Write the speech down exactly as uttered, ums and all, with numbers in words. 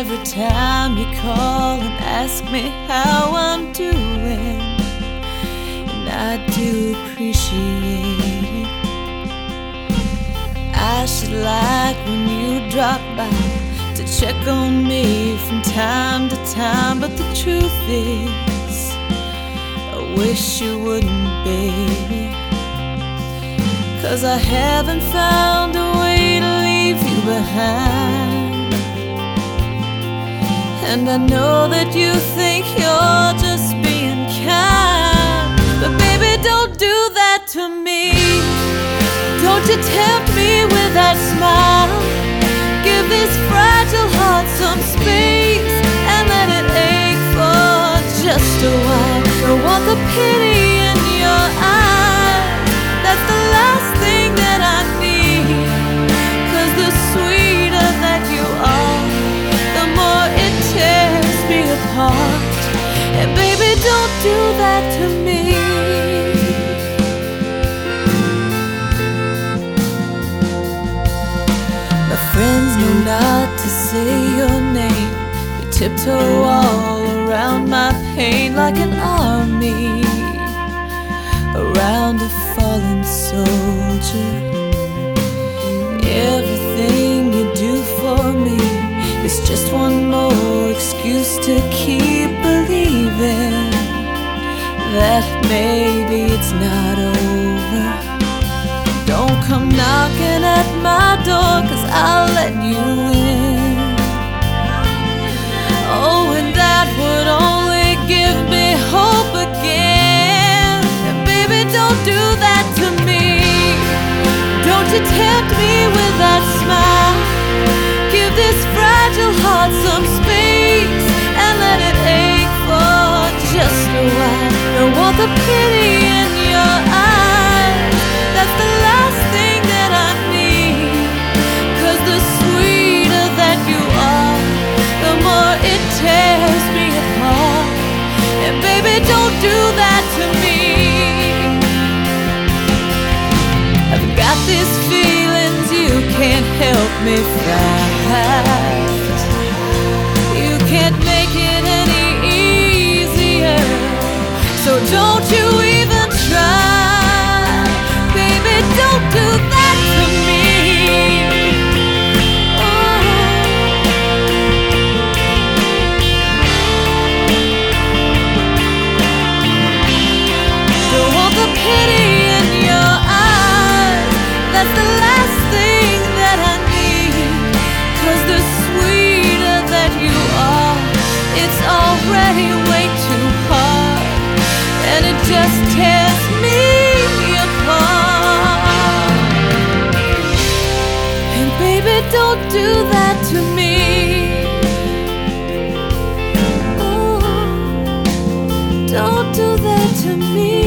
every time you call and ask me how I'm doing, and I do appreciate it. I should like when you drop by to check on me from time to time, but the truth is, I wish you wouldn't, baby, 'cause I haven't found a way to leave you behind. And I know that you think you're just being kind, but baby, don't do that to me. Don't you tempt me with that smile. Give this fragile heart some space and let it ache for just a while. Don't want the pity in your eyes, that's the last thing that I need. 'Cause the sweeter that you are, the more it tears me apart. And baby, don't do that to me. My friends know not to say your name. They tiptoe all around my pain like an army around a fallen soldier. Everything you do for me is just one more excuse to keep believing that maybe it's not over. Don't come knocking at my door, 'cause I'll let you in. Oh, and that would only give me hope again. And baby, don't do that to me. Don't you tempt me with that smile. Give this fragile heart some space and let it ache for just a while. Don't want the pity in your eyes, that's the last thing that I need. 'Cause the sweeter that you are, the more it tears me apart. And baby, don't do that to me. I've got these feelings you can't help me fight. You can't make it any easier, so don't you even try. Baby, don't do that to me. Oh. Don't want the pity in your eyes, that's the last thing that I need. 'Cause the sweeter that you are, it's already way too hard, and it just tears me apart. And baby, don't do that to me. Oh, don't do that to me.